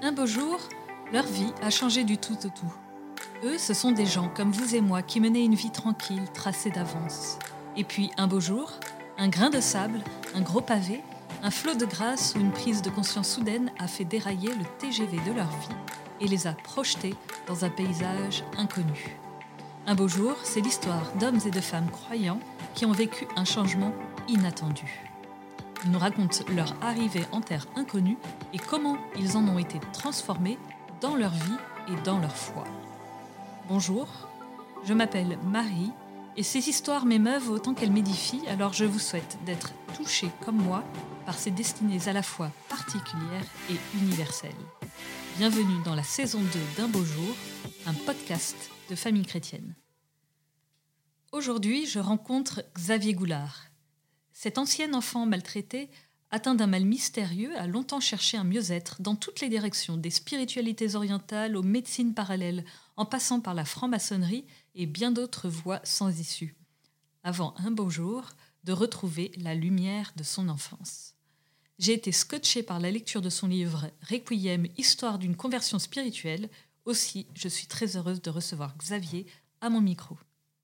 Un beau jour, leur vie a changé du tout au tout. Eux, ce sont des gens comme vous et moi qui menaient une vie tranquille, tracée d'avance. Et puis, un beau jour, un grain de sable, un gros pavé, un flot de grâce ou une prise de conscience soudaine a fait dérailler le TGV de leur vie et les a projetés dans un paysage inconnu. Un beau jour, c'est l'histoire d'hommes et de femmes croyants qui ont vécu un changement inattendu. Ils nous racontent leur arrivée en terre inconnue et comment ils en ont été transformés dans leur vie et dans leur foi. Bonjour, je m'appelle Marie et ces histoires m'émeuvent autant qu'elles m'édifient, alors je vous souhaite d'être touchés comme moi par ces destinées à la fois particulières et universelles. Bienvenue dans la saison 2 d'Un beau jour, un podcast de famille chrétienne. Aujourd'hui, je rencontre Xavier Goulard. Cet ancien enfant maltraité, atteint d'un mal mystérieux, a longtemps cherché un mieux-être dans toutes les directions, des spiritualités orientales aux médecines parallèles, en passant par la franc-maçonnerie et bien d'autres voies sans issue, avant un beau jour de retrouver la lumière de son enfance. J'ai été scotchée par la lecture de son livre « Requiem, histoire d'une conversion spirituelle ». Aussi, je suis très heureuse de recevoir Xavier à mon micro.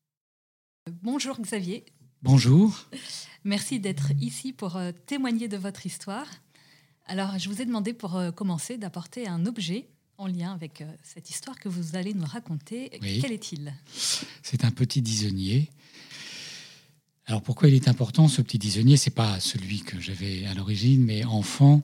Bonjour Xavier. Bonjour. Merci d'être ici pour témoigner de votre histoire. Alors, je vous ai demandé pour commencer d'apporter un objet en lien avec cette histoire que vous allez nous raconter. Oui. Quel est-il ? C'est un petit disonnier. Alors, pourquoi il est important, ce petit disonnier ? Ce n'est pas celui que j'avais à l'origine, mais enfant,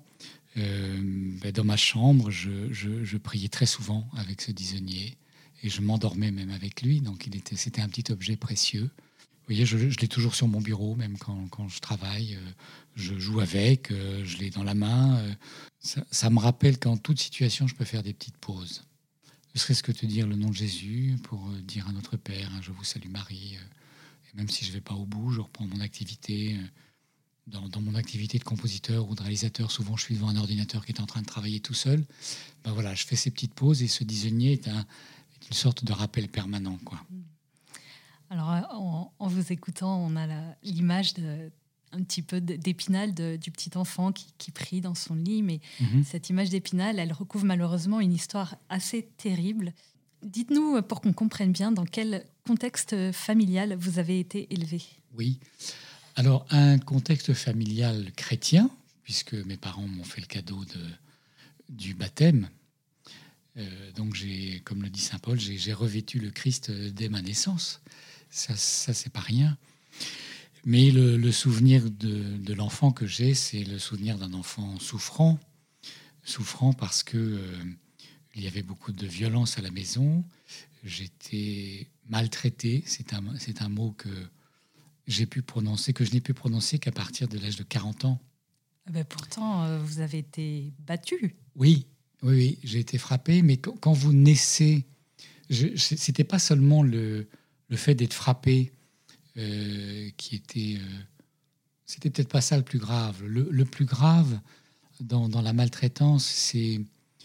dans ma chambre, je priais très souvent avec ce disonnier et je m'endormais même avec lui. Donc, c'était un petit objet précieux. Vous voyez, je l'ai toujours sur mon bureau, même quand je travaille. Je joue avec, je l'ai dans la main. Ça me rappelle qu'en toute situation, je peux faire des petites pauses. Ne serait-ce que te dire le nom de Jésus pour dire à notre Père, je vous salue Marie. Et même si je ne vais pas au bout, je reprends mon activité. Dans mon activité de compositeur ou de réalisateur, souvent je suis devant un ordinateur qui est en train de travailler tout seul. Ben voilà, je fais ces petites pauses et ce disonnier est une sorte de rappel permanent, quoi. Alors, en vous écoutant, on a l'image un petit peu d'Épinal, du petit enfant qui prie dans son lit. Mais cette image d'Épinal, elle recouvre malheureusement une histoire assez terrible. Dites-nous, pour qu'on comprenne bien, dans quel contexte familial vous avez été élevé ? Oui. Alors, un contexte familial chrétien, puisque mes parents m'ont fait le cadeau du baptême. Donc, comme le dit saint Paul, j'ai revêtu le Christ dès ma naissance. Ça c'est pas rien. Mais le souvenir de l'enfant que j'ai, c'est le souvenir d'un enfant souffrant parce que il y avait beaucoup de violence à la maison. J'étais maltraité. C'est un mot que je n'ai pu prononcer qu'à partir de l'âge de 40 ans. Pourtant, vous avez été battu. Oui, j'ai été frappé. Mais quand vous naissez, c'était pas seulement le fait d'être frappé qui était... c'était peut-être pas ça le plus grave. Le plus grave dans la maltraitance, c'est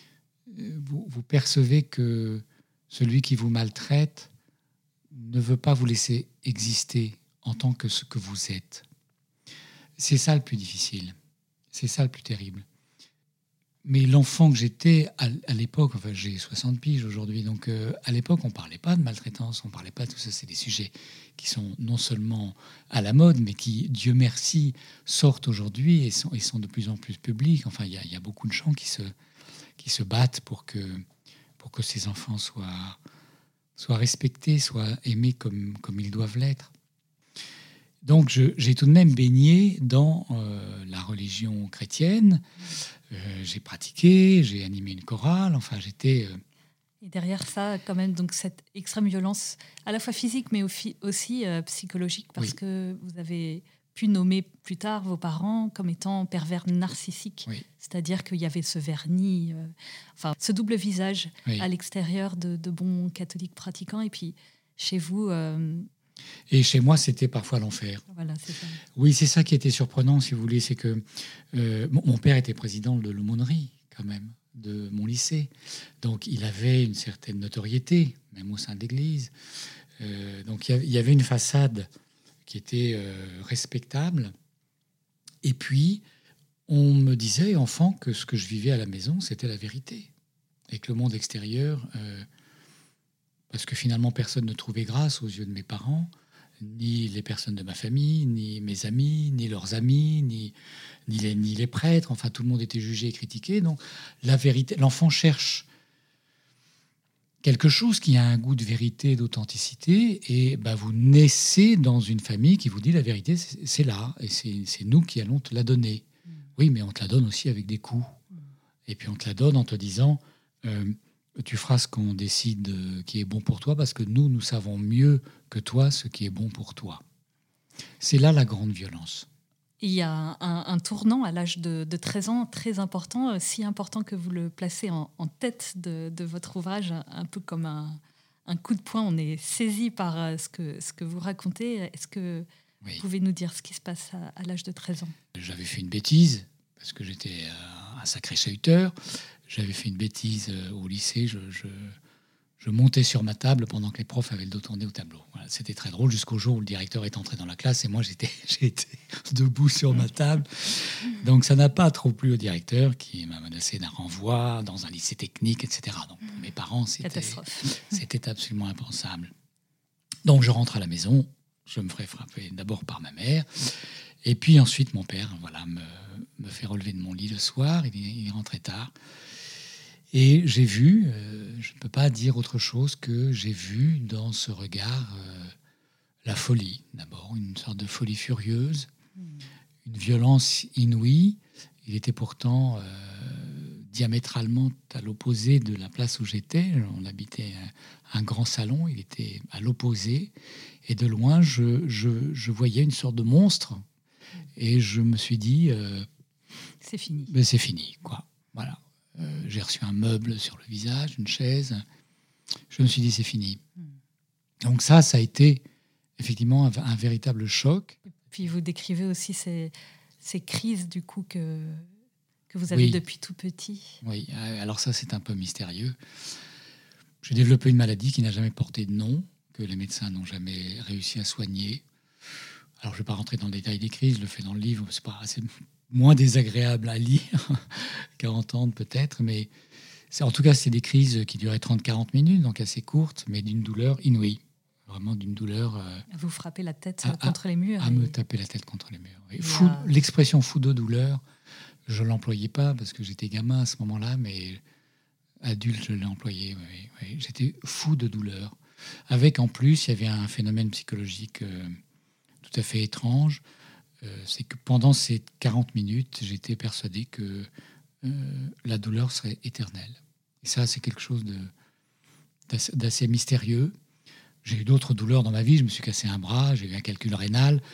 vous percevez que celui qui vous maltraite ne veut pas vous laisser exister en tant que ce que vous êtes. C'est ça le plus difficile. C'est ça le plus terrible. Mais l'enfant que j'étais à l'époque, enfin j'ai 60 piges aujourd'hui, donc à l'époque on ne parlait pas de maltraitance, on ne parlait pas de tout ça. C'est des sujets qui sont non seulement à la mode, mais qui, Dieu merci, sortent aujourd'hui et sont de plus en plus publics. Enfin, il y a beaucoup de gens qui se battent pour que ces enfants soient respectés, soient aimés comme ils doivent l'être. Donc j'ai tout de même baigné dans la religion chrétienne. J'ai pratiqué, j'ai animé une chorale, enfin j'étais... Et derrière ça, quand même, donc cette extrême violence, à la fois physique, mais aussi psychologique, parce que vous avez pu nommer plus tard vos parents comme étant pervers narcissiques. Oui. C'est-à-dire qu'il y avait ce vernis, ce double visage à l'extérieur de bons catholiques pratiquants, et puis chez vous... Et chez moi, c'était parfois l'enfer. Voilà, c'est ça. Oui, c'est ça qui était surprenant, si vous voulez, c'est que mon père était président de l'aumônerie, quand même, de mon lycée. Donc, il avait une certaine notoriété, même au sein de l'Église. Donc, il y avait une façade qui était respectable. Et puis, on me disait, enfant, que ce que je vivais à la maison, c'était la vérité. avec le monde extérieur, parce que finalement personne ne trouvait grâce aux yeux de mes parents, ni les personnes de ma famille, ni mes amis, ni leurs amis, ni les prêtres. Enfin, tout le monde était jugé et critiqué. Donc, la vérité, l'enfant cherche quelque chose qui a un goût de vérité, d'authenticité, et vous naissez dans une famille qui vous dit la vérité, c'est là, et c'est nous qui allons te la donner. Oui, mais on te la donne aussi avec des coups. Et puis on te la donne en te disant, tu feras ce qu'on décide qui est bon pour toi, parce que nous savons mieux que toi ce qui est bon pour toi. C'est là la grande violence. Il y a un tournant à l'âge de 13 ans très important, si important que vous le placez en tête de votre ouvrage, un peu comme un coup de poing. On est saisi par ce que vous racontez. Est-ce que vous pouvez nous dire ce qui se passe à l'âge de 13 ans ? J'avais fait une bêtise, parce que j'étais un sacré chahuteur. J'avais fait une bêtise au lycée. Je montais sur ma table pendant que les profs avaient le dos tourné au tableau. Voilà, c'était très drôle jusqu'au jour où le directeur est entré dans la classe et moi j'ai été debout sur ma table. Donc ça n'a pas trop plu au directeur qui m'a menacé d'un renvoi dans un lycée technique, etc. Donc pour mes parents, c'était absolument impensable. Donc je rentre à la maison, je me ferai frapper d'abord par ma mère et puis ensuite mon père me fait relever de mon lit le soir, il est rentré tard. Et j'ai vu, je ne peux pas dire autre chose que j'ai vu dans ce regard la folie, d'abord, une sorte de folie furieuse, une violence inouïe. Il était pourtant diamétralement à l'opposé de la place où j'étais. On habitait un grand salon, il était à l'opposé. Et de loin, je voyais une sorte de monstre. Et je me suis dit... c'est fini. Mais c'est fini, quoi. Voilà. J'ai reçu un meuble sur le visage, une chaise. Je me suis dit, c'est fini. Donc ça a été effectivement un véritable choc. Et puis vous décrivez aussi ces crises du coup que vous avez depuis tout petit. Oui, alors ça c'est un peu mystérieux. J'ai développé une maladie qui n'a jamais porté de nom, que les médecins n'ont jamais réussi à soigner. Alors je ne vais pas rentrer dans le détail des crises, je le fais dans le livre, c'est moins désagréable à lire qu'à entendre peut-être, mais en tout cas, c'est des crises qui duraient 30-40 minutes, donc assez courtes, mais d'une douleur inouïe. Vraiment d'une douleur... vous frappez la tête contre les murs. Me taper la tête contre les murs. L'expression fou de douleur, je ne l'employais pas parce que j'étais gamin à ce moment-là, mais adulte, je l'ai employé. Oui. J'étais fou de douleur. Avec, en plus, il y avait un phénomène psychologique tout à fait étrange. C'est que pendant ces 40 minutes, j'étais persuadé que la douleur serait éternelle. Et ça, c'est quelque chose d'assez mystérieux. J'ai eu d'autres douleurs dans ma vie. Je me suis cassé un bras, j'ai eu un calcul rénal.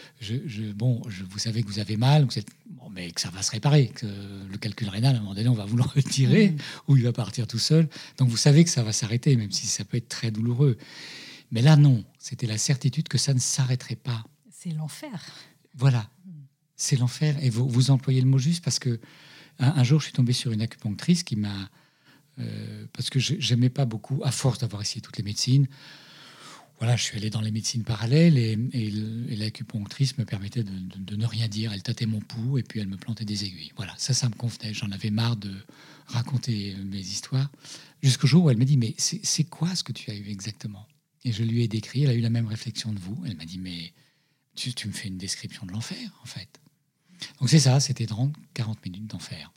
Vous savez que vous avez mal, mais que ça va se réparer. Que le calcul rénal, à un moment donné, on va vous le retirer ou il va partir tout seul. Donc vous savez que ça va s'arrêter, même si ça peut être très douloureux. Mais là, non. C'était la certitude que ça ne s'arrêterait pas. C'est l'enfer. Voilà. C'est l'enfer. Et vous employez le mot juste parce que un jour, je suis tombé sur une acupunctrice qui m'a... parce que j'aimais pas beaucoup, à force d'avoir essayé toutes les médecines. Voilà, je suis allé dans les médecines parallèles et l'acupunctrice me permettait de ne rien dire. Elle tâtait mon pouls et puis elle me plantait des aiguilles. Voilà, ça me convenait. J'en avais marre de raconter mes histoires. Jusqu'au jour où elle m'a dit, mais c'est quoi ce que tu as eu exactement ? Et je lui ai décrit, elle a eu la même réflexion de vous. Elle m'a dit, mais tu me fais une description de l'enfer, en fait. Donc c'est ça, c'était 30-40 minutes d'enfer.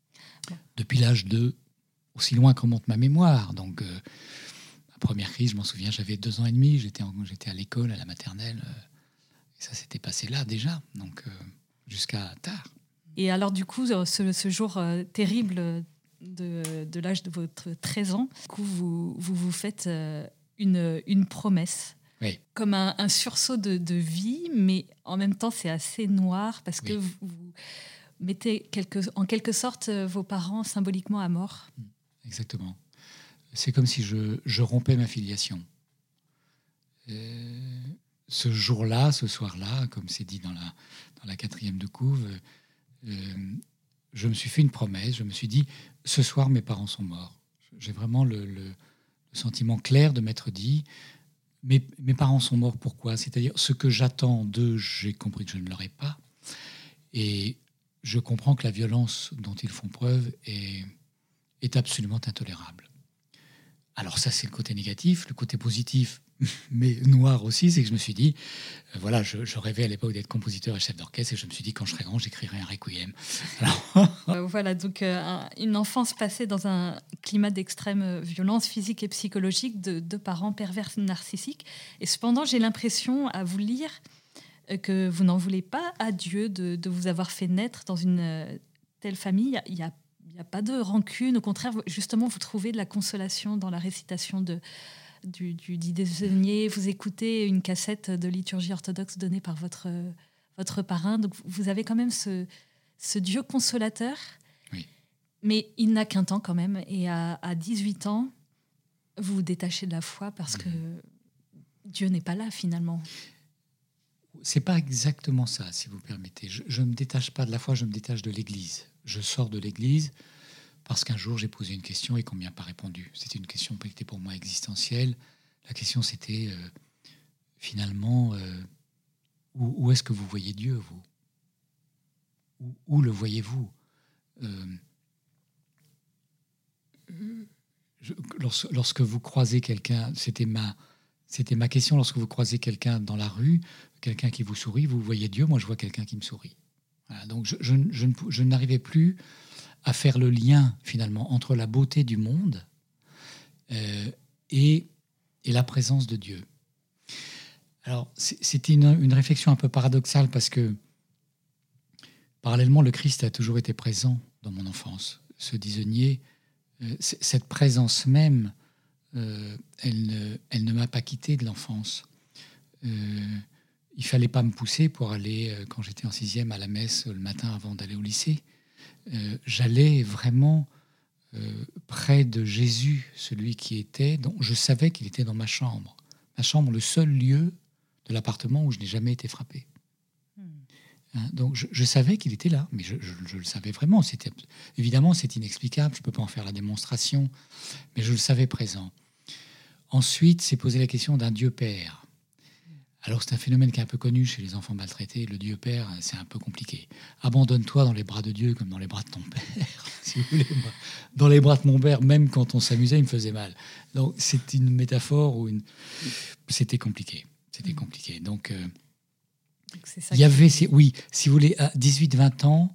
Depuis l'âge de, aussi loin que remonte ma mémoire. Donc ma première crise, je m'en souviens, j'avais 2 ans et demi, j'étais à l'école, à la maternelle. Et ça s'était passé là déjà, donc jusqu'à tard. Et alors du coup, ce jour terrible de l'âge de votre 13 ans, du coup, vous faites une promesse. Oui. Comme un sursaut de vie, mais en même temps, c'est assez noir parce que vous mettez en quelque sorte vos parents symboliquement à mort. Exactement. C'est comme si je rompais ma filiation. Ce jour-là, ce soir-là, comme c'est dit dans la 4e de couve, je me suis fait une promesse. Je me suis dit, ce soir, mes parents sont morts. J'ai vraiment le sentiment clair de m'être dit... Mes parents sont morts, pourquoi ? C'est-à-dire, ce que j'attends d'eux, j'ai compris que je ne l'aurai pas. Et je comprends que la violence dont ils font preuve est absolument intolérable. Alors ça, c'est le côté négatif. Le côté positif, mais noir aussi, c'est que je me suis dit, voilà, je rêvais à l'époque d'être compositeur et chef d'orchestre, et je me suis dit, quand je serai grand, j'écrirai un requiem. Alors, Voilà, donc une enfance passée dans un climat d'extrême violence physique et psychologique de parents pervers narcissiques. Et cependant, j'ai l'impression, à vous lire, que vous n'en voulez pas à Dieu de vous avoir fait naître dans une telle famille. Il n'y a pas de rancune. Au contraire, justement, vous trouvez de la consolation dans la récitation du dîner. Vous écoutez une cassette de liturgie orthodoxe donnée par votre parrain. Donc, vous avez quand même ce Dieu consolateur. oui. Mais il n'a qu'un temps quand même. Et à 18 ans, vous vous détachez de la foi parce que Dieu n'est pas là finalement. C'est pas exactement ça, si vous permettez. Je me détache pas de la foi, je me détache de l'Église. Je sors de l'Église parce qu'un jour j'ai posé une question et qu'on m'y a pas répondu. C'était une question qui était pour moi existentielle. La question c'était finalement où est-ce que vous voyez Dieu, vous? Où le voyez-vous? Lorsque vous croisez quelqu'un, c'était ma question, lorsque vous croisez quelqu'un dans la rue, quelqu'un qui vous sourit, vous voyez Dieu, moi je vois quelqu'un qui me sourit. Voilà, donc je n'arrivais plus à faire le lien finalement entre la beauté du monde et la présence de Dieu. Alors c'était une réflexion un peu paradoxale parce que parallèlement le Christ a toujours été présent dans mon enfance. Ce disonnier, cette présence même, elle ne m'a pas quitté de l'enfance. Il fallait pas me pousser pour aller, quand j'étais en 6e, à la messe le matin avant d'aller au lycée. J'allais vraiment près de Jésus, celui qui était, dont je savais qu'il était dans ma chambre. Ma chambre, le seul lieu de l'appartement où je n'ai jamais été frappé. Donc je savais qu'il était là, mais je le savais vraiment. Évidemment, c'est inexplicable, je ne peux pas en faire la démonstration, mais je le savais présent. Ensuite, c'est poser la question d'un Dieu Père. Alors c'est un phénomène qui est un peu connu chez les enfants maltraités. Le Dieu Père, c'est un peu compliqué. Abandonne-toi dans les bras de Dieu comme dans les bras de ton père, si vous voulez. Dans les bras de mon père, même quand on s'amusait, il me faisait mal. Donc c'est une métaphore où c'était compliqué. C'était compliqué. Donc il y avait, oui, si vous voulez, à 18-20 ans,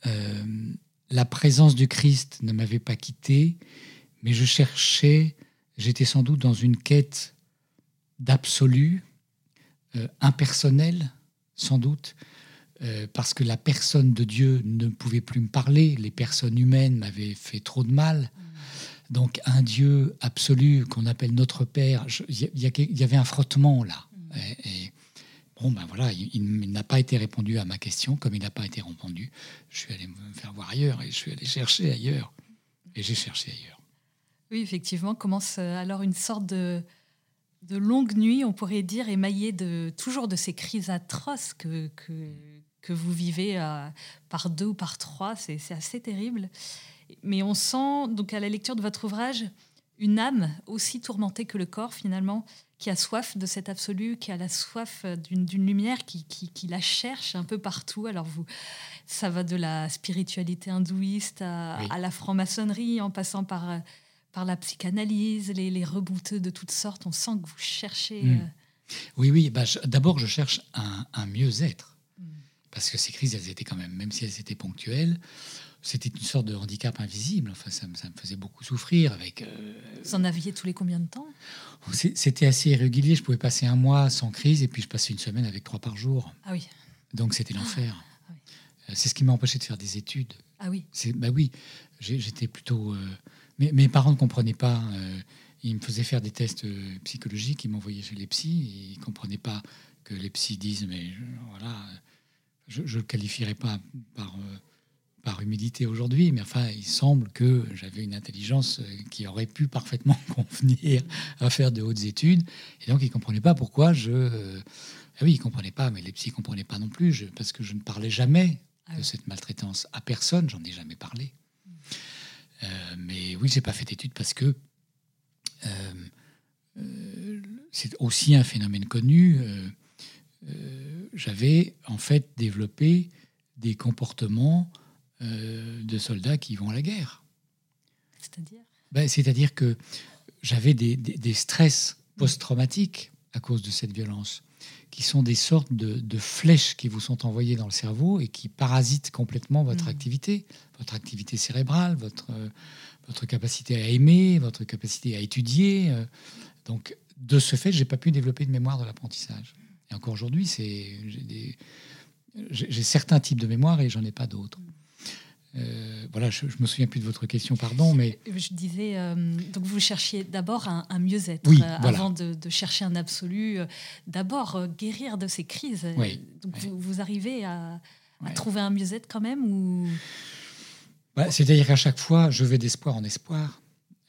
la présence du Christ ne m'avait pas quitté, mais j'étais sans doute dans une quête d'absolu, impersonnel, sans doute, parce que la personne de Dieu ne pouvait plus me parler, les personnes humaines m'avaient fait trop de mal. Donc un Dieu absolu qu'on appelle notre Père, il y avait un frottement là. Et bon, ben voilà, il n'a pas été répondu à ma question, comme il n'a pas été répondu. Je suis allé me faire voir ailleurs et je suis allé chercher ailleurs. Et j'ai cherché ailleurs. Oui, effectivement, commence alors une sorte de longue nuit, on pourrait dire, émaillée toujours de ces crises atroces que vous vivez par 2 ou par 3. C'est assez terrible. Mais on sent, donc à la lecture de votre ouvrage, une âme aussi tourmentée que le corps, finalement, qui a soif de cet absolu, qui a la soif d'une lumière, qui la cherche un peu partout. Alors ça va de la spiritualité hindouiste à la franc-maçonnerie, en passant par la psychanalyse, les rebouteux de toutes sortes. On sent que vous cherchez... Oui. D'abord, je cherche un mieux-être. Parce que ces crises, elles étaient quand même si elles étaient ponctuelles, c'était une sorte de handicap invisible. Enfin, ça me faisait beaucoup souffrir. Vous en aviez tous les combien de temps ? C'était assez irrégulier. Je pouvais passer un mois sans crise et puis je passais une semaine avec 3 par jour. Ah oui. Donc c'était l'enfer. Oui. C'est ce qui m'a empêché de faire des études. Ah oui. Oui, j'étais plutôt... Mes parents ne comprenaient pas. Ils me faisaient faire des tests psychologiques. Ils m'envoyaient chez les psys. Et ils ne comprenaient pas que les psys disent, mais voilà, je ne le qualifierais pas par humilité aujourd'hui, mais enfin, il semble que j'avais une intelligence qui aurait pu parfaitement convenir à faire de hautes études. Et donc, ils ne comprenaient pas pourquoi ils ne comprenaient pas, mais les psys ne comprenaient pas non plus, parce que je ne parlais jamais de cette maltraitance à personne, j'en ai jamais parlé. Mais oui, je n'ai pas fait d'études parce que c'est aussi un phénomène connu. J'avais en fait développé des comportements de soldats qui vont à la guerre. C'est-à-dire ? C'est-à-dire que j'avais des stress post-traumatiques à cause de cette violence, qui sont des sortes de flèches qui vous sont envoyées dans le cerveau et qui parasitent complètement votre activité cérébrale, votre capacité à aimer, votre capacité à étudier. Donc, de ce fait, je n'ai pas pu développer de mémoire de l'apprentissage. Et encore aujourd'hui, j'ai certains types de mémoire et j'en ai pas d'autres. Voilà, je me souviens plus de votre question, pardon, mais je disais donc vous cherchiez d'abord un mieux-être, oui, voilà. avant de chercher un absolu. D'abord guérir de ces crises. Oui, donc oui. vous arrivez à trouver un mieux-être quand même ou... C'est-à-dire qu'à chaque fois, je vais d'espoir en espoir.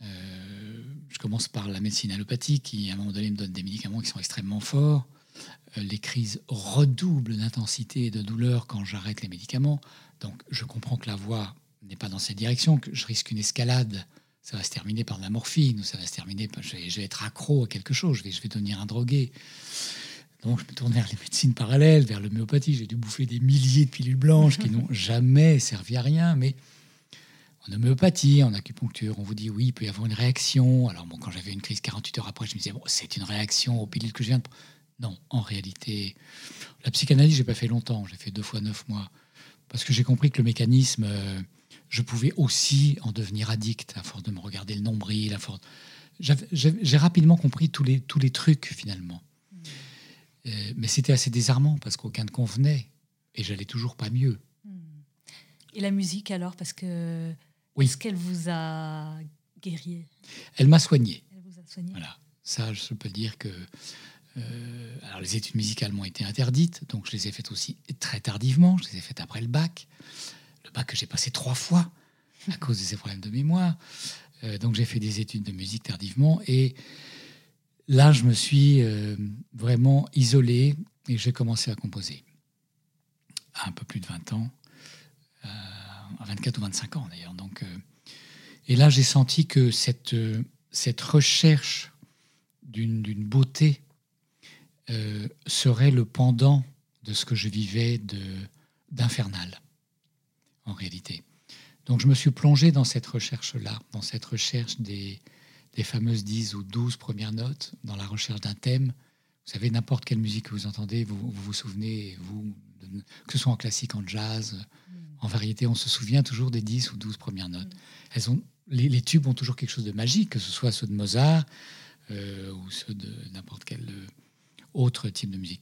Je commence par la médecine allopathique qui, à un moment donné, me donne des médicaments qui sont extrêmement forts. Les crises redoublent d'intensité et de douleur quand j'arrête les médicaments. Donc, je comprends que la voie n'est pas dans cette direction, que je risque une escalade. Ça va se terminer par de la morphine, ou ça va se terminer par... Je vais être accro à quelque chose, je vais devenir un drogué. Donc, je me tourne vers les médecines parallèles, vers l'homéopathie. J'ai dû bouffer des milliers de pilules blanches qui n'ont jamais servi à rien, mais... En homéopathie, en acupuncture, on vous dit oui, il peut y avoir une réaction. Alors bon, quand j'avais une crise 48 heures après, je me disais bon, c'est une réaction aux pilules que je viens de... Non, en réalité, la psychanalyse, j'ai pas fait longtemps. J'ai fait 2 fois 9 mois parce que j'ai compris que le mécanisme, je pouvais aussi en devenir addict à force de me regarder le nombril. J'ai rapidement compris tous les trucs finalement. Mais c'était assez désarmant parce qu'aucun ne convenait et j'allais toujours pas mieux. Et la musique alors, parce que... Oui. Est-ce qu'elle vous a guéri? Elle m'a soigné. Elle vous a soigné. Voilà. Ça, je peux dire que... alors, les études musicales m'ont été interdites, donc je les ai faites aussi très tardivement. Je les ai faites après le bac. Le bac que j'ai passé 3 fois à cause de ces problèmes de mémoire. Donc, j'ai fait des études de musique tardivement. Et là, je me suis vraiment isolé et j'ai commencé à composer. À un peu plus de 20 ans. À 24 ou 25 ans d'ailleurs. Donc, et là, j'ai senti que cette recherche d'une beauté serait le pendant de ce que je vivais d'infernal, en réalité. Donc, je me suis plongé dans cette recherche-là, dans cette recherche des fameuses 10 ou 12 premières notes, dans la recherche d'un thème. Vous savez, n'importe quelle musique que vous entendez, vous souvenez, que ce soit en classique, en jazz... En variété, on se souvient toujours des 10 ou 12 premières notes. Les tubes ont toujours quelque chose de magique, que ce soit ceux de Mozart ou ceux de n'importe quel autre type de musique.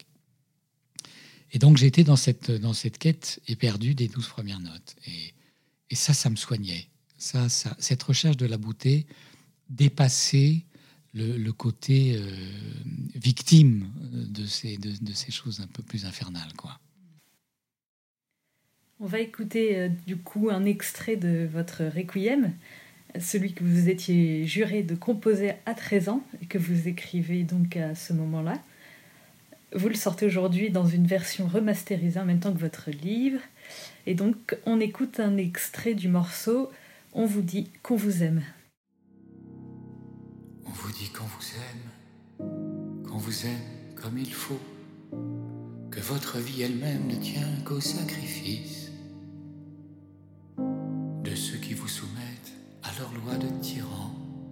Et donc, j'ai été dans cette quête éperdue des 12 premières notes. Et ça me soignait. Cette recherche de la beauté dépassait le côté victime de ces choses un peu plus infernales, quoi. On va écouter du coup un extrait de votre Requiem, celui que vous étiez juré de composer à 13 ans et que vous écrivez donc à ce moment-là. Vous le sortez aujourd'hui dans une version remasterisée en même temps que votre livre. Et donc on écoute un extrait du morceau « On vous dit qu'on vous aime ». On vous dit qu'on vous aime comme il faut, que votre vie elle-même ne tient qu'au sacrifice de ceux qui vous soumettent à leur loi de tyran.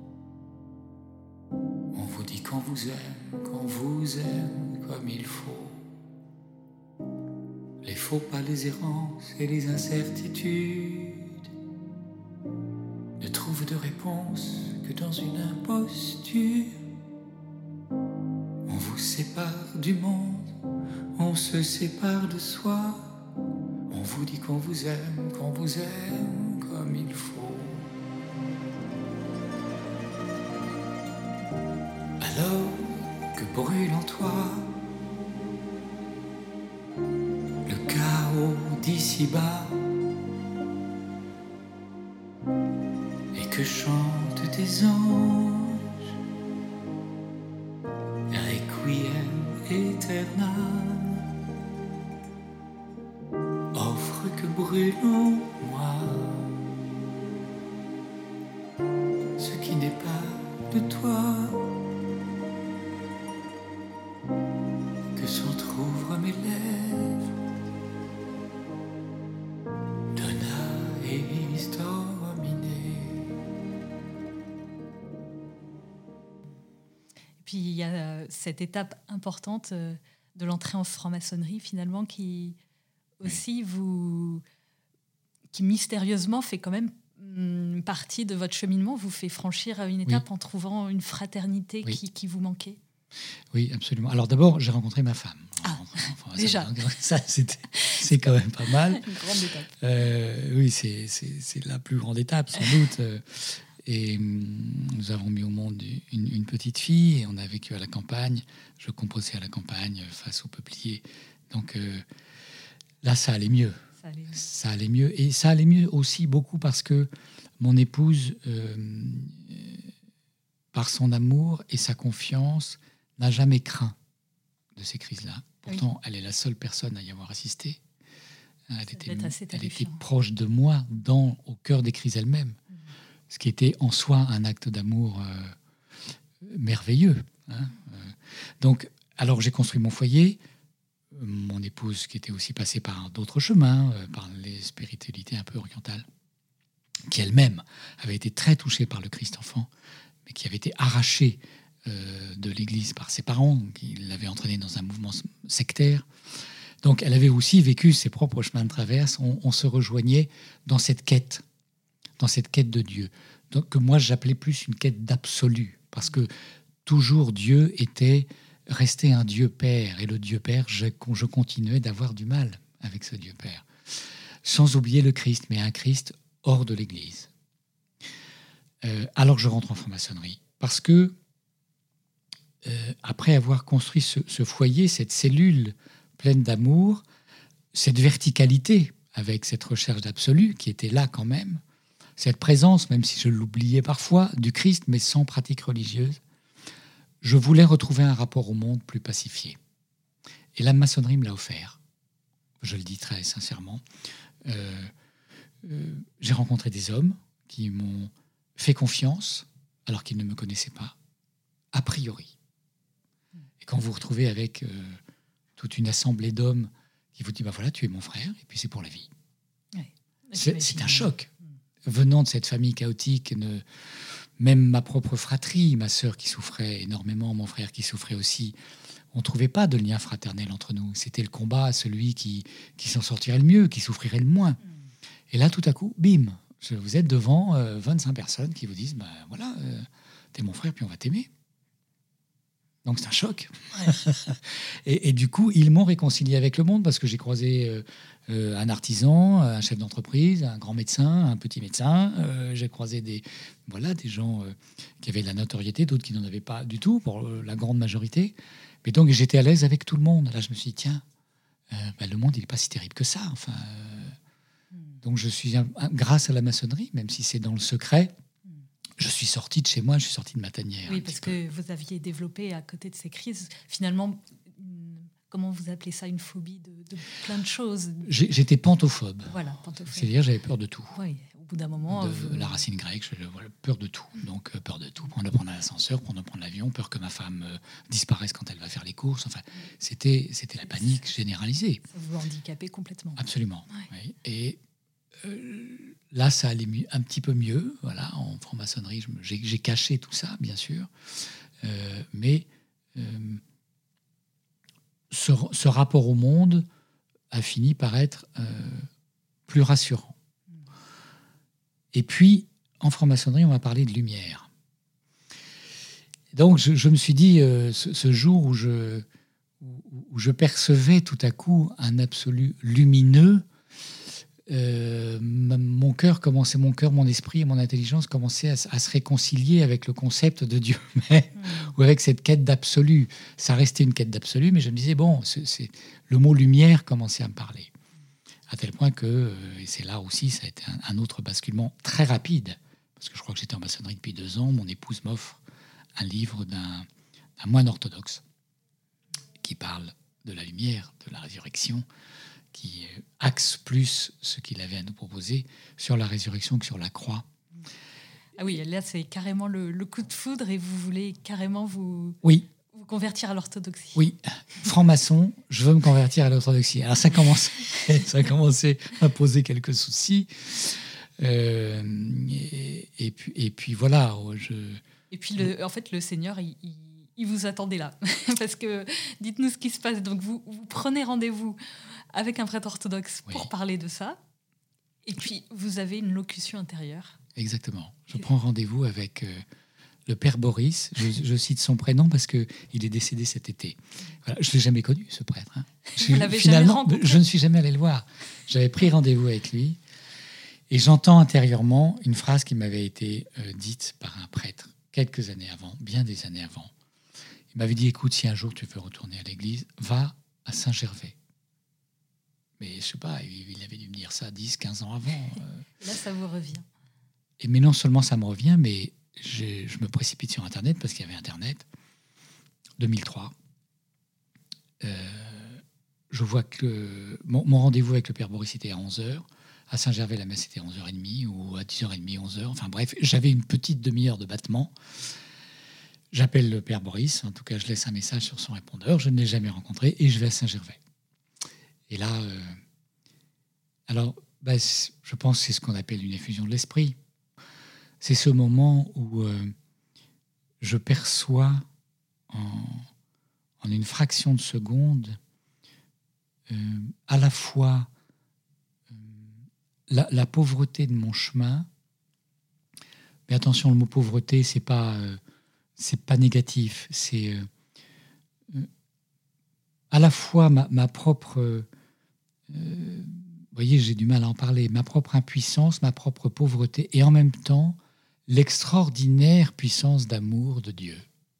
On vous dit qu'on vous aime comme il faut. Les faux pas, les errances et les incertitudes ne trouvent de réponse que dans une imposture. On vous sépare du monde, on se sépare de soi. On vous dit qu'on vous aime comme il faut. Alors que brûle en toi le chaos d'ici-bas et que chantent tes anges, Requiem aeternam, offre que brûle en moi ce qui n'est pas de toi, que s'entr'ouvrent mes lèvres, dona eis domine. puis il y a cette étape importante de l'entrée en franc-maçonnerie, finalement, qui aussi qui mystérieusement fait quand même partie de votre cheminement, vous fait franchir une étape en trouvant une fraternité qui vous manquait. Oui, absolument. Alors d'abord, j'ai rencontré ma femme. Déjà. C'est quand même pas mal. Une grande étape. Oui, c'est la plus grande étape, sans doute. Et nous avons mis au monde une petite fille et on a vécu à la campagne. Je composais à la campagne face aux peupliers. Donc là, ça allait mieux. Ça allait mieux. Et ça allait mieux aussi beaucoup parce que mon épouse, par son amour et sa confiance, n'a jamais craint de ces crises-là. Pourtant, elle est la seule personne à y avoir assisté. Elle était proche de moi, au cœur des crises elles-mêmes. Ce qui était en soi un acte d'amour merveilleux. Donc, alors j'ai construit mon foyer. Mon épouse, qui était aussi passée par d'autres chemins, par les spiritualités un peu orientales, qui elle-même avait été très touchée par le Christ enfant, mais qui avait été arrachée de l'Église par ses parents, qui l'avaient entraînée dans un mouvement sectaire. Donc elle avait aussi vécu ses propres chemins de traverse. On se rejoignait dans cette quête de Dieu, donc, que moi j'appelais plus une quête d'absolu, parce que toujours Dieu était resté un Dieu Père, et le Dieu Père, je continuais d'avoir du mal avec ce Dieu Père. Sans oublier le Christ, mais un Christ hors de l'Église. Alors je rentre en franc-maçonnerie, parce que après avoir construit ce foyer, cette cellule pleine d'amour, cette verticalité avec cette recherche d'absolu qui était là quand même, cette présence, même si je l'oubliais parfois, du Christ, mais sans pratique religieuse, je voulais retrouver un rapport au monde plus pacifié. Et la maçonnerie me l'a offert. Je le dis très sincèrement. J'ai rencontré des hommes qui m'ont fait confiance alors qu'ils ne me connaissaient pas, a priori. Et quand vous vous retrouvez avec toute une assemblée d'hommes qui vous dit « voilà, tu es mon frère, et puis c'est pour la vie ». C'est un choc. Venant de cette famille chaotique, même ma propre fratrie, ma sœur qui souffrait énormément, mon frère qui souffrait aussi, on ne trouvait pas de lien fraternel entre nous. C'était le combat à celui qui s'en sortirait le mieux, qui souffrirait le moins. Et là, tout à coup, bim, vous êtes devant 25 personnes qui vous disent voilà, t'es mon frère, puis on va t'aimer. Donc c'est un choc. et du coup, ils m'ont réconcilié avec le monde parce que j'ai croisé un artisan, un chef d'entreprise, un grand médecin, un petit médecin. J'ai croisé des gens qui avaient de la notoriété, d'autres qui n'en avaient pas du tout, pour la grande majorité. Mais donc j'étais à l'aise avec tout le monde. Là, je me suis dit, tiens, le monde, il n'est pas si terrible que ça. Donc je suis, grâce à la maçonnerie, même si c'est dans le secret, je suis sorti de chez moi, je suis sorti de ma tanière. Oui, parce que vous aviez développé à côté de ces crises, finalement, comment vous appelez ça, une phobie de plein de choses. J'étais pantophobe. Voilà, pantophobe. C'est-à-dire j'avais peur de tout. Oui, au bout d'un moment... La racine grecque, peur de tout. Donc peur de tout, peur de prendre l'ascenseur, peur de prendre l'avion, peur que ma femme disparaisse quand elle va faire les courses. Enfin, c'était la panique généralisée. Ça vous handicapait complètement. Absolument. Ouais. Oui. Et là, ça allait un petit peu mieux. Voilà, en franc-maçonnerie, j'ai caché tout ça, bien sûr. Mais ce rapport au monde a fini par être plus rassurant. Et puis, en franc-maçonnerie, on m'a parlé de lumière. Donc, je me suis dit, ce jour où je percevais tout à coup un absolu lumineux, mon cœur, mon esprit et mon intelligence commençaient à se réconcilier avec le concept de Dieu, ou avec cette quête d'absolu. Ça restait une quête d'absolu, mais je me disais, le mot lumière commençait à me parler. À tel point que, et c'est là aussi, ça a été un autre basculement très rapide, parce que je crois que j'étais en maçonnerie depuis 2 ans, mon épouse m'offre un livre d'un moine orthodoxe qui parle de la lumière, de la résurrection, qui axe plus ce qu'il avait à nous proposer sur la résurrection que sur la croix. Ah oui, là, c'est carrément le coup de foudre et vous voulez carrément vous convertir à l'orthodoxie. Oui, franc-maçon, je veux me convertir à l'orthodoxie. Alors ça commençait à poser quelques soucis. Et puis voilà. Et puis, en fait, le Seigneur, il il vous attendait là. Parce que, dites-nous ce qui se passe. Donc, vous prenez rendez-vous avec un prêtre orthodoxe pour parler de ça. Et puis, vous avez une locution intérieure. Exactement. Je prends rendez-vous avec le père Boris. Je cite son prénom parce qu'il est décédé cet été. Voilà. Je ne l'ai jamais connu, ce prêtre. Hein. Vous l'avez jamais rencontré ? Je ne suis jamais allé le voir. J'avais pris rendez-vous avec lui. Et j'entends intérieurement une phrase qui m'avait été dite par un prêtre quelques années avant, bien des années avant. Il m'avait dit, écoute, si un jour tu veux retourner à l'église, va à Saint-Gervais. Mais je ne sais pas, il avait dû me dire ça 10, 15 ans avant. Là, ça vous revient. Mais non seulement ça me revient, mais je me précipite sur Internet, parce qu'il y avait Internet. 2003. Je vois que mon rendez-vous avec le père Boris était à 11h. À Saint-Gervais, la messe était à 11h30 ou à 10h30, 11h. Enfin bref, j'avais une petite demi-heure de battement. J'appelle le père Boris. En tout cas, je laisse un message sur son répondeur. Je ne l'ai jamais rencontré et je vais à Saint-Gervais. Et là, je pense que c'est ce qu'on appelle une effusion de l'esprit. C'est ce moment où je perçois en une fraction de seconde à la fois la pauvreté de mon chemin. Mais attention, le mot pauvreté, c'est pas négatif. C'est à la fois ma propre... vous voyez, j'ai du mal à en parler. Ma propre impuissance, ma propre pauvreté, et en même temps, l'extraordinaire puissance d'amour de Dieu.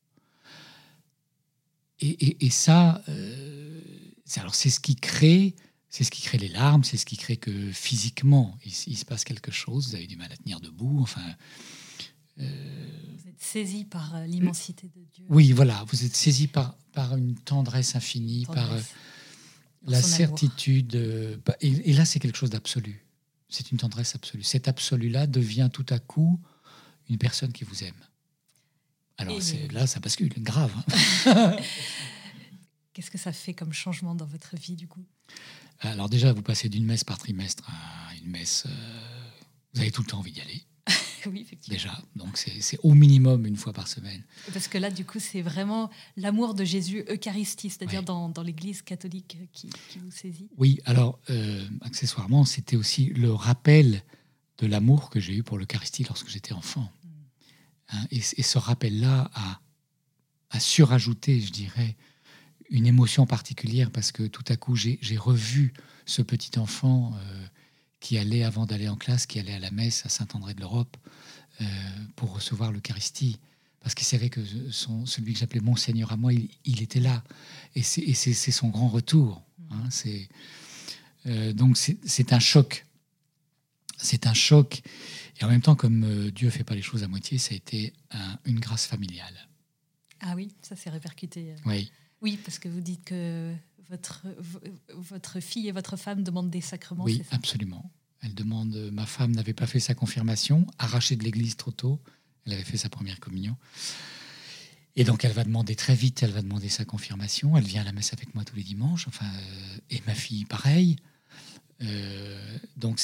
Et ça, c'est ce qui crée... C'est ce qui crée les larmes, c'est ce qui crée que physiquement, il se passe quelque chose. Vous avez du mal à tenir debout. Enfin, vous êtes saisi par l'immensité de Dieu. Oui, voilà. Vous êtes saisi par une tendresse infinie, par la certitude. Et là, c'est quelque chose d'absolu. C'est une tendresse absolue. Cet absolu-là devient tout à coup une personne qui vous aime. Alors là, ça bascule, grave. Hein. Qu'est-ce que ça fait comme changement dans votre vie, du coup ? Alors déjà, vous passez d'une messe par trimestre à une messe... vous avez tout le temps envie d'y aller. Oui, effectivement. Déjà, donc c'est au minimum une fois par semaine. Parce que là, du coup, c'est vraiment l'amour de Jésus Eucharistie, c'est-à-dire dans l'Église catholique qui vous saisit. Oui, alors, accessoirement, c'était aussi le rappel de l'amour que j'ai eu pour l'Eucharistie lorsque j'étais enfant. Hein, et ce rappel-là a surajouté, je dirais, une émotion particulière, parce que tout à coup, j'ai revu ce petit enfant qui allait, avant d'aller en classe, qui allait à la messe à Saint-André de l'Europe pour recevoir l'Eucharistie, parce qu'il savait que celui que j'appelais mon Seigneur à moi, il était là. Et c'est son grand retour. Hein, donc c'est un choc. C'est un choc. Et en même temps, comme Dieu ne fait pas les choses à moitié, ça a été une grâce familiale. Ah oui, ça s'est répercuté. Oui. Oui, parce que vous dites que votre fille et votre femme demandent des sacrements. Oui, c'est ça ? absolument. Ma femme n'avait pas fait sa confirmation, arrachée de l'église trop tôt. Elle avait fait sa première communion. Et donc, elle va demander très vite, elle va demander sa confirmation. Elle vient à la messe avec moi tous les dimanches. Enfin, et ma fille, pareil. Donc,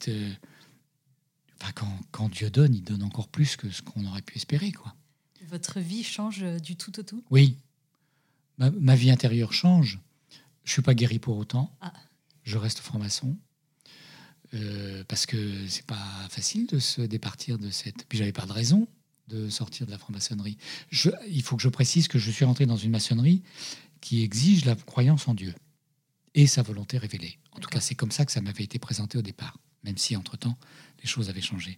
quand Dieu donne, il donne encore plus que ce qu'on aurait pu espérer, quoi. Votre vie change du tout au tout ? Oui. Ma vie intérieure change. Je ne suis pas guéri pour autant. Ah. Je reste franc-maçon. Parce que c'est pas facile de se départir de cette... Puis j'avais pas de raison de sortir de la franc-maçonnerie. Il faut que je précise que je suis rentré dans une maçonnerie qui exige la croyance en Dieu et sa volonté révélée. En tout cas, c'est comme ça que ça m'avait été présenté au départ, même si, entre-temps, les choses avaient changé.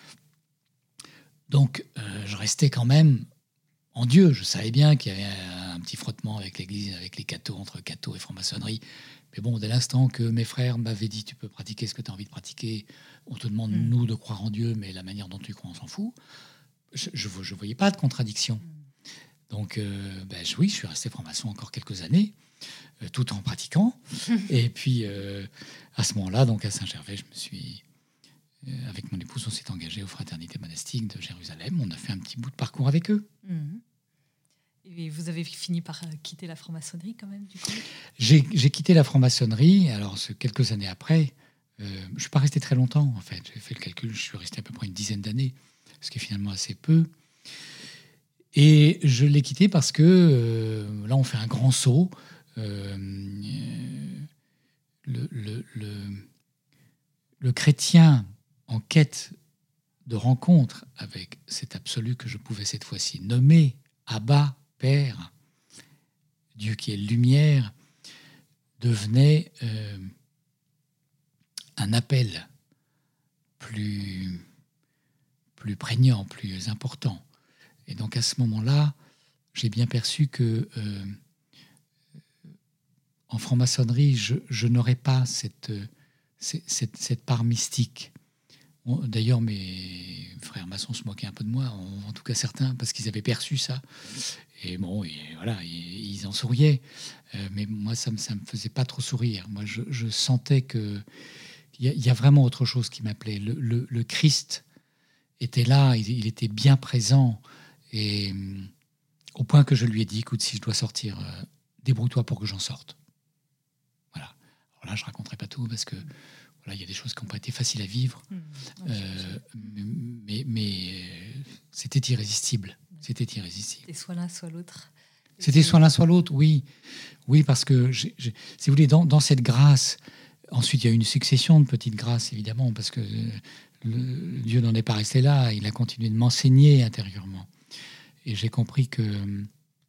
Donc, je restais quand même en Dieu. Je savais bien qu'il y avait un petit frottement avec l'Église, avec les cathos, entre cathos et franc-maçonnerie. Mais bon, dès l'instant que mes frères m'avaient dit « tu peux pratiquer ce que tu as envie de pratiquer, on te demande, nous, de croire en Dieu, mais la manière dont tu crois, on s'en fout », je ne voyais pas de contradiction. Donc, oui, je suis resté franc-maçon encore quelques années, tout en pratiquant. Et puis, à ce moment-là, donc à Saint-Gervais, avec mon épouse, on s'est engagé aux fraternités monastiques de Jérusalem. On a fait un petit bout de parcours avec eux. Et vous avez fini par quitter la franc-maçonnerie quand même, du coup ? J'ai quitté la franc-maçonnerie. Alors, quelques années après, je ne suis pas resté très longtemps, en fait. J'ai fait le calcul, je suis resté à peu près une dizaine d'années, ce qui est finalement assez peu. Et je l'ai quitté parce que, là, on fait un grand saut. Euh, le chrétien en quête de rencontre avec cet absolu que je pouvais cette fois-ci nommer Abba, Père, Dieu qui est lumière, devenait un appel plus prégnant, plus important. Et donc à ce moment-là, j'ai bien perçu que en franc-maçonnerie, je n'aurais pas cette part mystique. D'ailleurs, mes frères maçons se moquaient un peu de moi, en tout cas certains, parce qu'ils avaient perçu ça. Et bon, voilà, ils en souriaient. Mais moi, ça me faisait pas trop sourire. Moi, je sentais qu'il y a vraiment autre chose qui m'appelait. Le Christ était là, il était bien présent. Et au point que je lui ai dit, écoute, si je dois sortir, débrouille-toi pour que j'en sorte. Voilà. Alors là, je raconterai pas tout parce que voilà, il y a des choses qui n'ont pas été faciles à vivre, mais c'était irrésistible. C'était irrésistible. C'était soit l'un, soit l'autre. C'était soit l'un, soit l'autre, oui. Oui, parce que, si vous voulez, dans cette grâce, ensuite, il y a une succession de petites grâces, évidemment, parce que Dieu n'en est pas resté là. Il a continué de m'enseigner intérieurement. Et j'ai compris que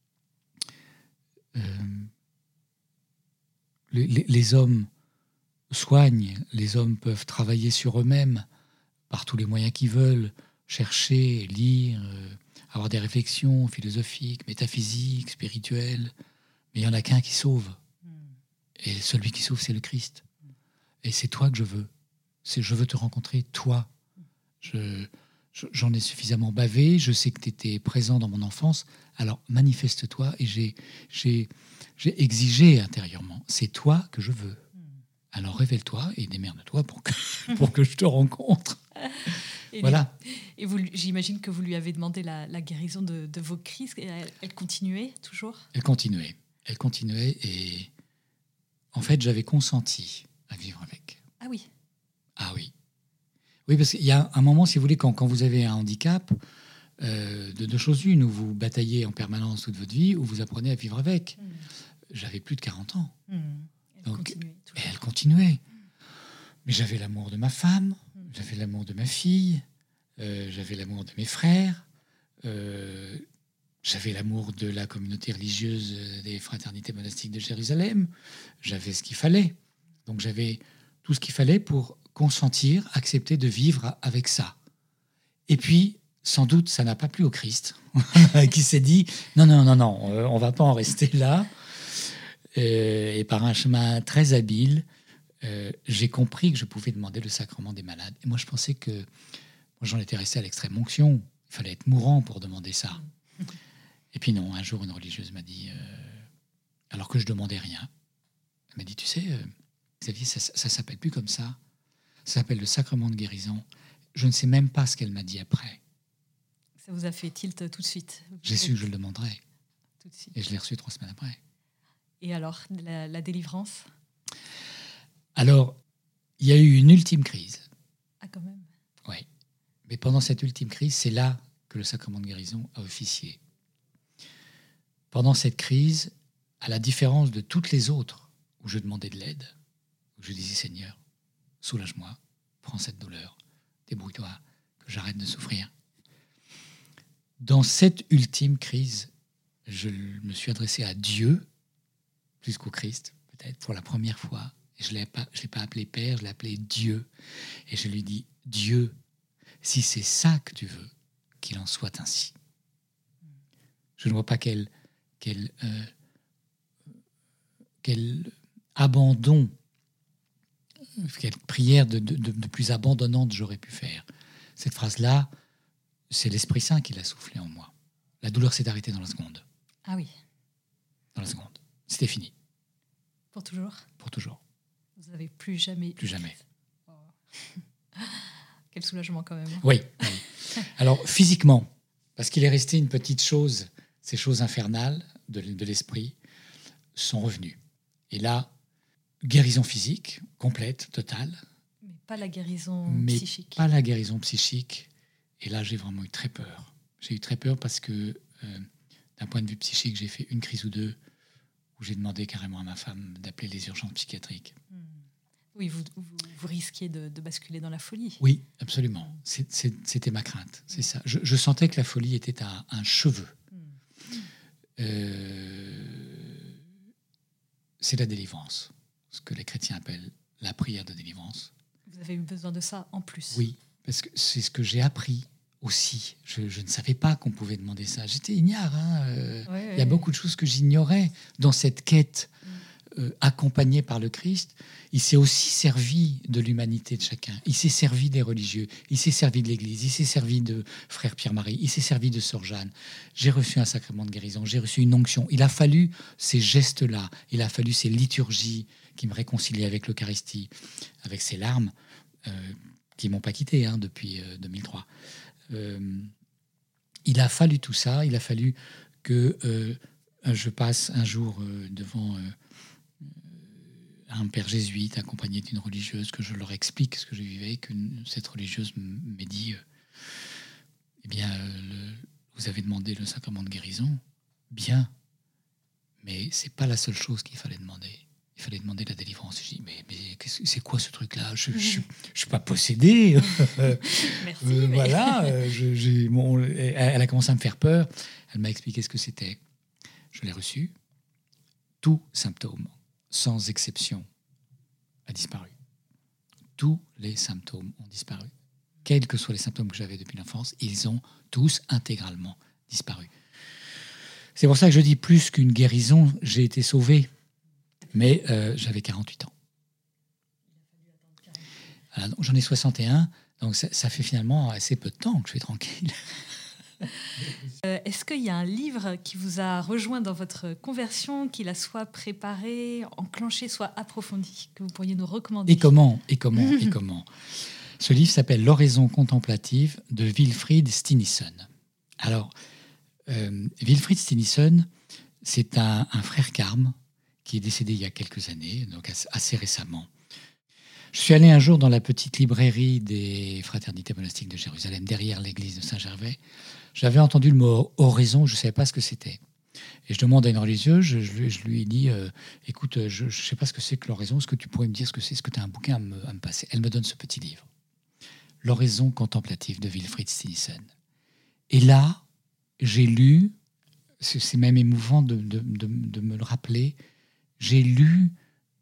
les hommes soignent, les hommes peuvent travailler sur eux-mêmes par tous les moyens qu'ils veulent, chercher, lire, avoir des réflexions philosophiques, métaphysiques, spirituelles, mais il n'y en a qu'un qui sauve. Et celui qui sauve, c'est le Christ. Et c'est toi que je veux. Je veux te rencontrer, toi. J'en ai suffisamment bavé, je sais que tu étais présent dans mon enfance, alors manifeste-toi. Et j'ai exigé intérieurement, c'est toi que je veux. Alors révèle-toi et démerde-toi pour que je te rencontre. Et voilà. Et j'imagine que vous lui avez demandé la guérison de vos crises. Elle continuait toujours ? Elle continuait. Et en fait, j'avais consenti à vivre avec. Ah oui. Ah oui. Oui, parce qu'il y a un moment, si vous voulez, quand vous avez un handicap, de deux choses une, où vous bataillez en permanence toute votre vie, ou vous apprenez à vivre avec. J'avais plus de 40 ans. Elle continuait. Mais j'avais l'amour de ma femme, j'avais l'amour de ma fille, j'avais l'amour de mes frères, j'avais l'amour de la communauté religieuse des fraternités monastiques de Jérusalem. J'avais ce qu'il fallait. Donc j'avais tout ce qu'il fallait pour consentir, accepter de vivre avec ça. Et puis, sans doute, ça n'a pas plu au Christ, qui s'est dit « Non, on ne va pas en rester là ». Et par un chemin très habile, j'ai compris que je pouvais demander le sacrement des malades. Et moi, je pensais que... Moi, j'en étais resté à l'extrême onction. Il fallait être mourant pour demander ça. Et puis non, un jour, une religieuse m'a dit, alors que je demandais rien, elle m'a dit, tu sais, Xavier, ça s'appelle plus comme ça. Ça s'appelle le sacrement de guérison. Je ne sais même pas ce qu'elle m'a dit après. Ça vous a fait tilt tout de suite. J'ai su que je le demanderais. Tout de suite. Et je l'ai reçu 3 semaines après. Et alors, la délivrance ? Alors, il y a eu une ultime crise. Ah, quand même. Oui. Mais pendant cette ultime crise, c'est là que le sacrement de guérison a officié. Pendant cette crise, à la différence de toutes les autres où je demandais de l'aide, où je disais « Seigneur, soulage-moi, prends cette douleur, débrouille-toi, que j'arrête de souffrir ». Dans cette ultime crise, je me suis adressé à Dieu, plus qu'au Christ, peut-être, pour la première fois. Et je ne l'ai pas appelé Père, je l'ai appelé Dieu. Et je lui dis « Dieu, si c'est ça que tu veux, qu'il en soit ainsi. » Je ne vois pas quel abandon, quelle prière de plus abandonnante j'aurais pu faire. Cette phrase-là, c'est l'Esprit Saint qui l'a soufflé en moi. La douleur s'est arrêtée dans la seconde. Ah oui. Dans la seconde. C'était fini. Pour toujours ? Pour toujours. Vous n'avez plus jamais... Plus jamais. Oh. Quel soulagement quand même. Oui. Alors, physiquement, parce qu'il est resté une petite chose, ces choses infernales de l'esprit sont revenues. Et là, guérison physique, complète, totale. Mais pas la guérison psychique. Pas la guérison psychique. Et là, j'ai vraiment eu très peur. J'ai eu très peur parce que d'un point de vue psychique, j'ai fait une crise ou deux où j'ai demandé carrément à ma femme d'appeler les urgences psychiatriques. Oui, vous risquiez de basculer dans la folie. Oui, absolument. C'était ma crainte, c'est ça. Je sentais que la folie était à un cheveu. C'est la délivrance, ce que les chrétiens appellent la prière de délivrance. Vous avez eu besoin de ça en plus. Oui, parce que c'est ce que j'ai appris aussi. Je ne savais pas qu'on pouvait demander ça. J'étais ignare. Il y a beaucoup de choses que j'ignorais dans cette quête accompagné par le Christ. Il s'est aussi servi de l'humanité de chacun. Il s'est servi des religieux. Il s'est servi de l'Église. Il s'est servi de frère Pierre-Marie. Il s'est servi de sœur Jeanne. J'ai reçu un sacrement de guérison. J'ai reçu une onction. Il a fallu ces gestes-là. Il a fallu ces liturgies qui me réconciliaient avec l'Eucharistie, avec ces larmes qui ne m'ont pas quitté depuis 2003. Il a fallu tout ça. Il a fallu que je passe un jour devant un père jésuite accompagné d'une religieuse, que je leur explique ce que je vivais, que cette religieuse m'ait dit eh bien, vous avez demandé le sacrement de guérison, bien, mais c'est pas la seule chose qu'il fallait demander. Il fallait demander la délivrance. Je dis mais c'est quoi ce truc-là? Je suis pas possédé. Merci. Voilà. Elle a commencé à me faire peur. Elle m'a expliqué ce que c'était. Je l'ai reçu. Tout symptôme, sans exception, a disparu. Tous les symptômes ont disparu. Quels que soient les symptômes que j'avais depuis l'enfance, ils ont tous intégralement disparu. C'est pour ça que je dis plus qu'une guérison, j'ai été sauvé. Mais j'avais 48 ans. Voilà, donc j'en ai 61, donc ça fait finalement assez peu de temps que je suis tranquille. Est-ce qu'il y a un livre qui vous a rejoint dans votre conversion, qui l'a soit préparé, enclenché, soit approfondi, que vous pourriez nous recommander? Et comment Ce livre s'appelle L'oraison contemplative de Wilfrid Stinisson. Alors, Wilfrid Stinisson, c'est un frère carme qui est décédé il y a quelques années, donc assez récemment. Je suis allé un jour dans la petite librairie des fraternités monastiques de Jérusalem, derrière l'église de Saint-Gervais. J'avais entendu le mot oraison, je ne savais pas ce que c'était. Et je demande à une religieuse, je lui ai dit écoute, je ne sais pas ce que c'est que l'oraison, est-ce que tu pourrais me dire ce que c'est? Est-ce que tu as un bouquin à me passer? Elle me donne ce petit livre, L'oraison contemplative de Wilfrid Stinisson. Et là, j'ai lu, c'est même émouvant de me le rappeler, j'ai lu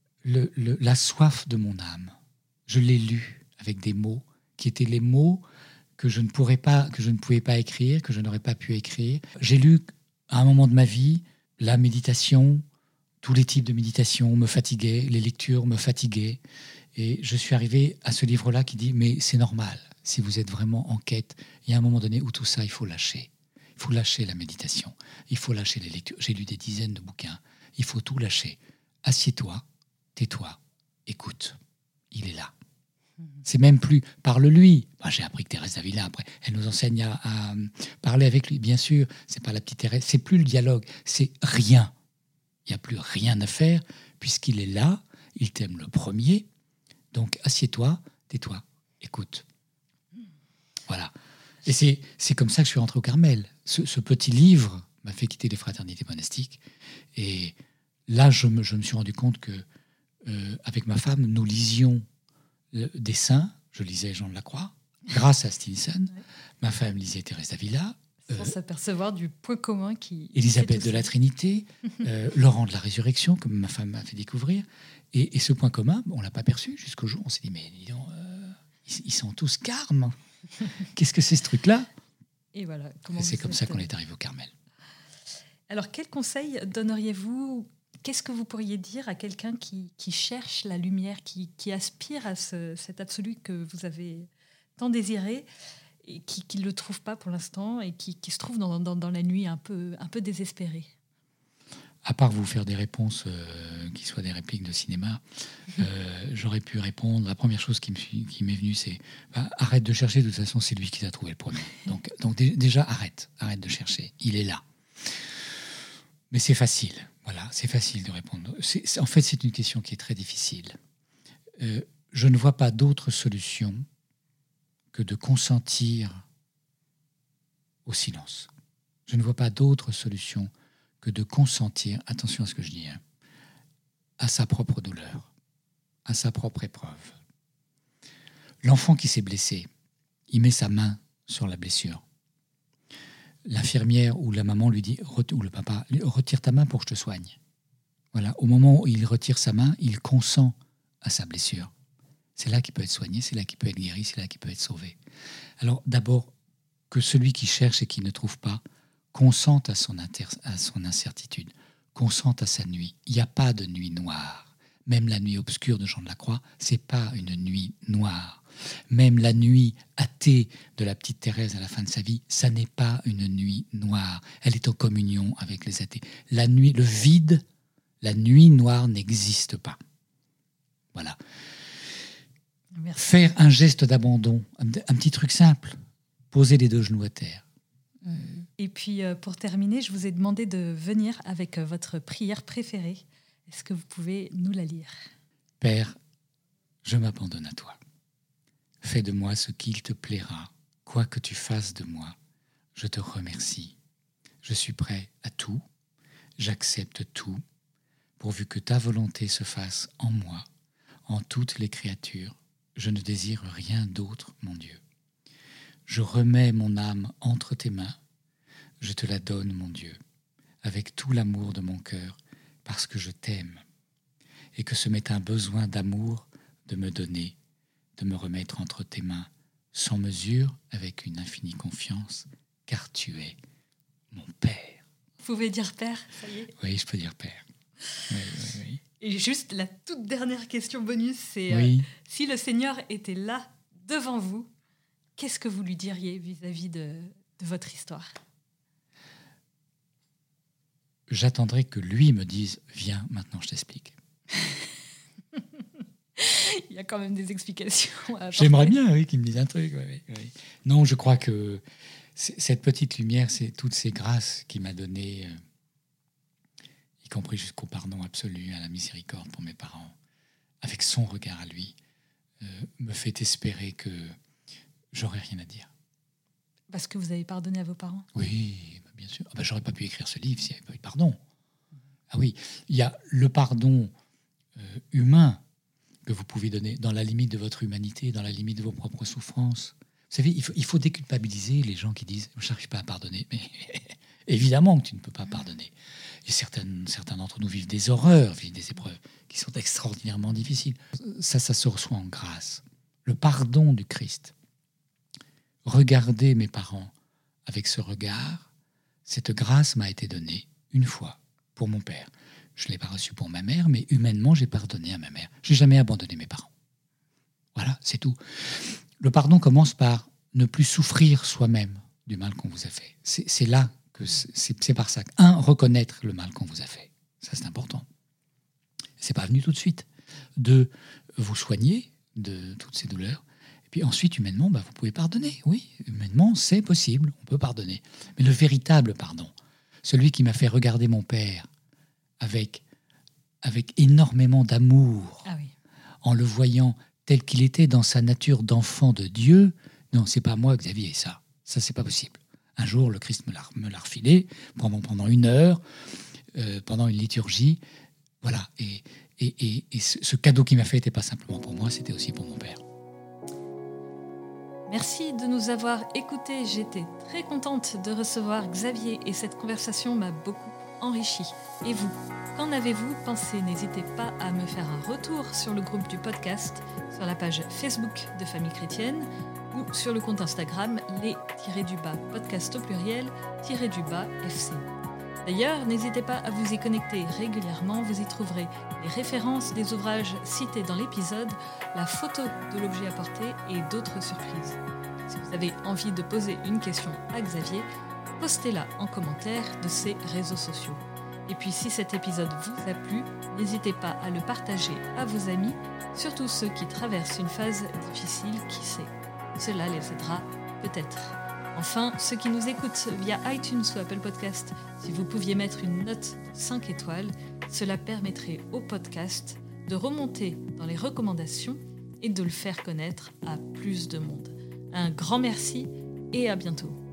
la soif de mon âme. Je l'ai lu avec des mots qui étaient les mots que je ne pouvais pas écrire, que je n'aurais pas pu écrire. J'ai lu à un moment de ma vie la méditation, tous les types de méditation me fatiguaient, les lectures me fatiguaient. Et je suis arrivé à ce livre-là qui dit mais c'est normal, si vous êtes vraiment en quête, il y a un moment donné où tout ça, il faut lâcher. Il faut lâcher la méditation, il faut lâcher les lectures. J'ai lu des dizaines de bouquins, il faut tout lâcher. Assieds-toi, tais-toi, écoute, il est là. C'est même plus parle-lui. Moi, j'ai appris que Thérèse d'Avila, après, elle nous enseigne à parler avec lui. Bien sûr, c'est pas la petite Thérèse, c'est plus le dialogue, c'est rien. Il n'y a plus rien à faire, puisqu'il est là, il t'aime le premier. Donc, assieds-toi, tais-toi, écoute. Voilà. Et c'est comme ça que je suis rentré au Carmel. Ce petit livre m'a fait quitter les fraternités monastiques. Et là, je me suis rendu compte que avec ma femme, nous lisions des saints. Je lisais Jean de la Croix, grâce à Stinisson. Ouais. Ma femme lisait Thérèse d'Avila. Sans s'apercevoir du point commun qui... Élisabeth de la Trinité, Laurent de la Résurrection, comme ma femme m'a fait découvrir. Et ce point commun, on ne l'a pas perçu jusqu'au jour où on s'est dit, mais dis donc, ils sont tous carmes. Qu'est-ce que c'est ce truc-là? Et voilà. C'est comme ça qu'on est arrivé au Carmel. Alors, quel conseil donneriez-vous? Qu'est-ce que vous pourriez dire à quelqu'un qui cherche la lumière, qui aspire à cet absolu que vous avez tant désiré et qui ne le trouve pas pour l'instant et qui se trouve dans la nuit un peu désespéré? À part vous faire des réponses qui soient des répliques de cinéma, j'aurais pu répondre. La première chose qui m'est venue, c'est arrête de chercher, de toute façon, c'est lui qui t'a trouvé le premier. Donc déjà, arrête de chercher. Il est là. Mais c'est facile. Voilà, c'est facile de répondre. En fait, c'est une question qui est très difficile. Je ne vois pas d'autre solution que de consentir au silence. Je ne vois pas d'autre solution que de consentir, attention à ce que je dis, à sa propre douleur, à sa propre épreuve. L'enfant qui s'est blessé, il met sa main sur la blessure. L'infirmière ou la maman lui dit, ou le papa, retire ta main pour que je te soigne. Voilà. Au moment où il retire sa main, il consent à sa blessure. C'est là qu'il peut être soigné, c'est là qu'il peut être guéri, c'est là qu'il peut être sauvé. Alors d'abord, que celui qui cherche et qui ne trouve pas consente à son incertitude, consente à sa nuit. Il n'y a pas de nuit noire. Même la nuit obscure de Jean de la Croix, c'est pas une nuit noire. Même la nuit athée de la petite Thérèse à la fin de sa vie, ça n'est pas une nuit noire. Elle est en communion avec les athées. La nuit, le vide, la nuit noire n'existe pas. Voilà. Merci. Faire un geste d'abandon, un petit truc simple, poser les deux genoux à terre. Et puis, pour terminer, je vous ai demandé de venir avec votre prière préférée. Est-ce que vous pouvez nous la lire ? Père, je m'abandonne à toi. Fais de moi ce qu'il te plaira, quoi que tu fasses de moi. Je te remercie. Je suis prêt à tout, j'accepte tout, pourvu que ta volonté se fasse en moi, en toutes les créatures. Je ne désire rien d'autre, mon Dieu. Je remets mon âme entre tes mains. Je te la donne, mon Dieu, avec tout l'amour de mon cœur, parce que je t'aime, et que ce m'est un besoin d'amour de me donner, de me remettre entre tes mains, sans mesure, avec une infinie confiance, car tu es mon Père. Vous pouvez dire Père, ça y est. Oui, je peux dire Père. Oui. Et juste la toute dernière question bonus, c'est Oui. Si le Seigneur était là, devant vous, qu'est-ce que vous lui diriez vis-à-vis de votre histoire ? J'attendrai que lui me dise « Viens, maintenant je t'explique ». Il y a quand même des explications à apporter. J'aimerais bien, oui, qu'il me dise un truc. Oui. Non, je crois que cette petite lumière, c'est toutes ces grâces qu'il m'a données, y compris jusqu'au pardon absolu, à la miséricorde pour mes parents, avec son regard à lui, me fait espérer que j'aurai rien à dire. Parce que vous avez pardonné à vos parents ? Oui, bien sûr. J'aurais pas pu écrire ce livre s'il n'y avait pas eu de pardon. Ah oui, il y a le pardon humain que vous pouvez donner dans la limite de votre humanité, dans la limite de vos propres souffrances. Vous savez, il faut déculpabiliser les gens qui disent « je n'arrive pas à pardonner ». Mais évidemment que tu ne peux pas pardonner. Et certains d'entre nous vivent des horreurs, vivent des épreuves qui sont extraordinairement difficiles. Ça se reçoit en grâce. Le pardon du Christ. Regardez mes parents avec ce regard. Cette grâce m'a été donnée une fois pour mon père. Je ne l'ai pas reçue pour ma mère, mais humainement, j'ai pardonné à ma mère. Je n'ai jamais abandonné mes parents. Voilà, c'est tout. Le pardon commence par ne plus souffrir soi-même du mal qu'on vous a fait. C'est là que c'est par ça. Reconnaître le mal qu'on vous a fait. Ça, c'est important. C'est pas venu tout de suite. 2, vous soigner de toutes ces douleurs. Et puis ensuite, humainement, vous pouvez pardonner. Oui, humainement, c'est possible. On peut pardonner. Mais le véritable pardon, celui qui m'a fait regarder mon père avec énormément d'amour, en le voyant tel qu'il était dans sa nature d'enfant de Dieu. Non, c'est pas moi, Xavier, ça. Ça, c'est pas possible. Un jour, le Christ me l'a refilé pendant 1 heure, pendant une liturgie. Voilà. Et ce cadeau qu'il m'a fait n'était pas simplement pour moi, c'était aussi pour mon père. Merci de nous avoir écoutés. J'étais très contente de recevoir Xavier et cette conversation m'a beaucoup enrichi. Et vous, qu'en avez-vous pensé ? N'hésitez pas à me faire un retour sur le groupe du podcast, sur la page Facebook de Famille Chrétienne ou sur le compte Instagram les-podcast au pluriel -FC. D'ailleurs, n'hésitez pas à vous y connecter régulièrement. Vous y trouverez les références des ouvrages cités dans l'épisode, la photo de l'objet apporté et d'autres surprises. Si vous avez envie de poser une question à Xavier, postez-la en commentaire de ses réseaux sociaux. Et puis si cet épisode vous a plu, n'hésitez pas à le partager à vos amis, surtout ceux qui traversent une phase difficile, qui sait. Cela les aidera peut-être. Enfin, ceux qui nous écoutent via iTunes ou Apple Podcast, si vous pouviez mettre une note de 5 étoiles, cela permettrait au podcast de remonter dans les recommandations et de le faire connaître à plus de monde. Un grand merci et à bientôt.